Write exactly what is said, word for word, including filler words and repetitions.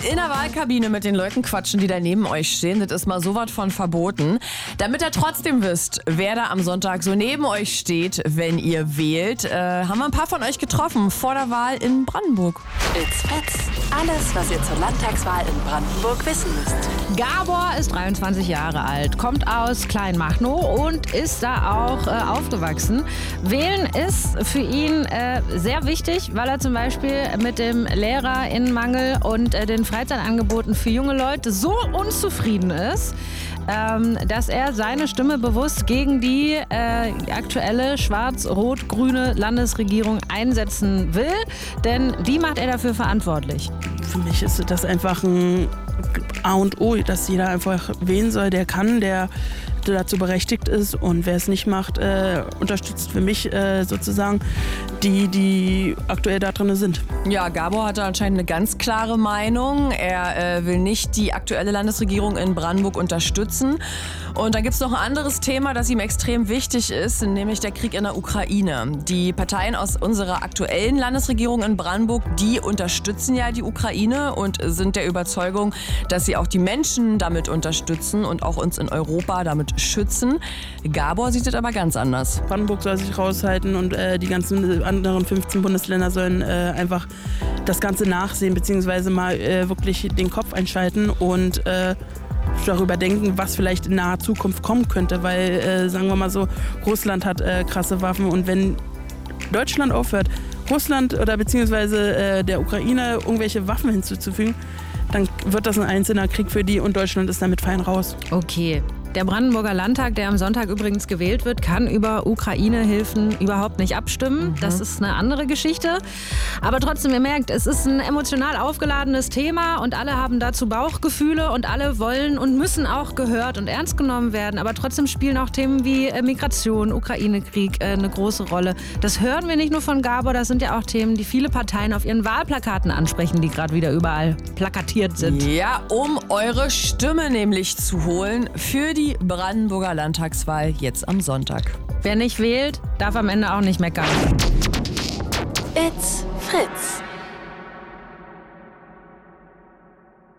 In der Wahlkabine mit den Leuten quatschen, die da neben euch stehen, das ist mal so was von verboten. Damit ihr trotzdem wisst, wer da am Sonntag so neben euch steht, wenn ihr wählt, äh, haben wir ein paar von euch getroffen vor der Wahl in Brandenburg. It's Fritz. Alles, was ihr zur Landtagswahl in Brandenburg wissen müsst. Gabor ist dreiundzwanzig Jahre alt, kommt aus Kleinmachnow und ist da auch äh, aufgewachsen. Wählen ist für ihn äh, sehr wichtig, weil er zum Beispiel mit dem Lehrerinnenmangel und äh, den Freizeitangeboten für junge Leute so unzufrieden ist, ähm, dass er seine Stimme bewusst gegen die äh, aktuelle schwarz-rot-grüne Landesregierung einsetzen will, denn die macht er dafür verantwortlich. Für mich ist das einfach ein A und O, dass jeder einfach wählen soll, der kann, der dazu berechtigt ist, und wer es nicht macht, äh, unterstützt für mich äh, sozusagen die, die aktuell da drin sind. Ja, Gabor hatte anscheinend eine ganz klare Meinung. Er äh, will nicht die aktuelle Landesregierung in Brandenburg unterstützen. Und dann gibt es noch ein anderes Thema, das ihm extrem wichtig ist, nämlich der Krieg in der Ukraine. Die Parteien aus unserer aktuellen Landesregierung in Brandenburg, die unterstützen ja die Ukraine und sind der Überzeugung, dass sie auch die Menschen damit unterstützen und auch uns in Europa damit schützen. Gabor sieht es aber ganz anders. Brandenburg soll sich raushalten und äh, die ganzen anderen fünfzehn Bundesländer sollen äh, einfach das Ganze nachsehen, beziehungsweise mal äh, wirklich den Kopf einschalten und äh, darüber denken, was vielleicht in naher Zukunft kommen könnte, weil, äh, sagen wir mal so, Russland hat äh, krasse Waffen, und wenn Deutschland aufhört, Russland oder beziehungsweise äh, der Ukraine irgendwelche Waffen hinzuzufügen, dann wird das ein einzelner Krieg für die, und Deutschland ist damit fein raus. Okay. Der Brandenburger Landtag, der am Sonntag übrigens gewählt wird, kann über Ukraine-Hilfen überhaupt nicht abstimmen. Mhm. Das ist eine andere Geschichte. Aber trotzdem, ihr merkt, es ist ein emotional aufgeladenes Thema und alle haben dazu Bauchgefühle und alle wollen und müssen auch gehört und ernst genommen werden. Aber trotzdem spielen auch Themen wie Migration, Ukraine-Krieg eine große Rolle. Das hören wir nicht nur von Gabor, das sind ja auch Themen, die viele Parteien auf ihren Wahlplakaten ansprechen, die gerade wieder überall plakatiert sind. Ja, um eure Stimme nämlich zu holen für die Die Brandenburger Landtagswahl jetzt am Sonntag. Wer nicht wählt, darf am Ende auch nicht meckern. It's Fritz.